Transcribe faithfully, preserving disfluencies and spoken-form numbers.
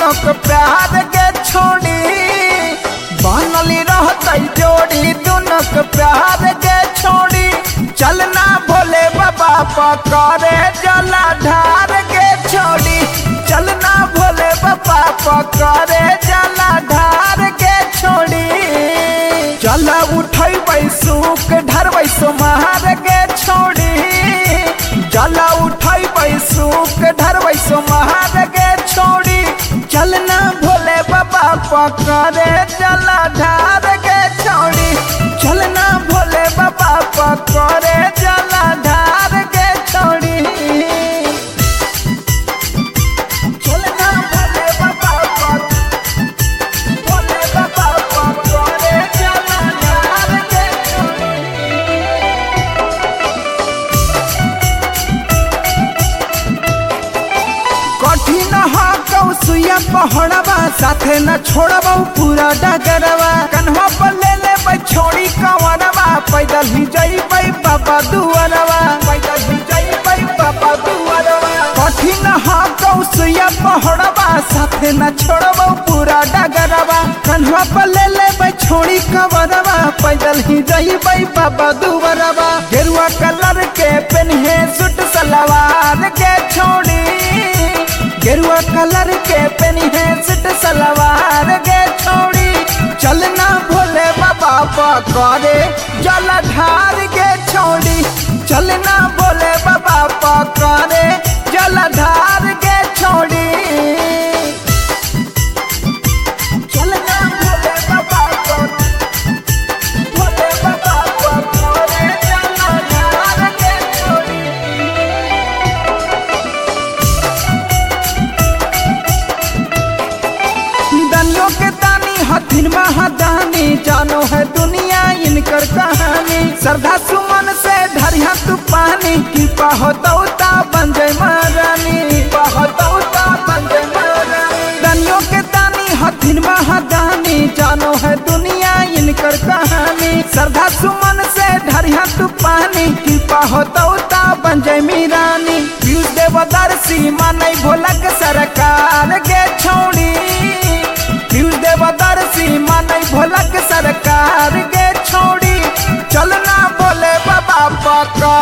दोनों को प्यार के छोड़ी बनली रहते जोड़ी दोनों को प्यार के छोड़ी चलना भोले बाबा पकड़े जला ढार के छोड़ी चलना भोले बाबा पकड़े जला ढार के छोड़ी चला उठै सुख ढरबै सोमार के छोड़ी जला उठै सुख ढरबै सोमार के छोड़ी चलना भोले बाबा पकड़े जला ढार के छोड़ी चलना भोले बाबा पकड़े जला ढार के छोड़ी चलना भोले बाबा भोले बाबा पकड़े जला ढार के छोड़ी कठिन हा कौसुया पहड़वा साथे न छोड़बा पूरा डगरवा कन्हा पर ले ले छोड़ी कंवरवा पैदल ही जइबै बाबा दुआरवा पैदल ही जइबै बाबा दुआरवा कठिन हा कौसुया पहड़वा साथे न छोड़बा पूरा डगरवा कन्हा पर ले ले छोड़ी कंवरवा पैदल ही जइबै बाबा दुआरवा गेरुआ कलर के पेन्हे सूट सलवार के छोड़ी गेरुआ कलर के पेन्हे सूट सलवार के छोड़ी चलना भोले बाबा पकड़े जल ढार के छोड़ी चलना भोले बाबा पकड़े जल ढार के छोड़ी चलना भोले बाबा भोले बाबा पकड़े जल ढार के छोड़ी दानियों के दानी हथिन महादानी जानो है दुनिया इनकर कहानी श्रद्धा सुमन से ढरिया तू पानी कृपा हो तौता बन जय महारानी कृपा हो तौता बन जय महारानी दानियों के दानी हथिन महादानी जानो है दुनिया इनकर कहानी श्रद्धा सुमन से ढरिया तू पानी कृपा हो तौता बन जय मीरानी पीयूष देवदर्शी मानै भोलक सरकार के छोड़ी पीयूष देवदर्शी मानै भोलक सरकार के छोड़ी चलना भोले बाबा पकड़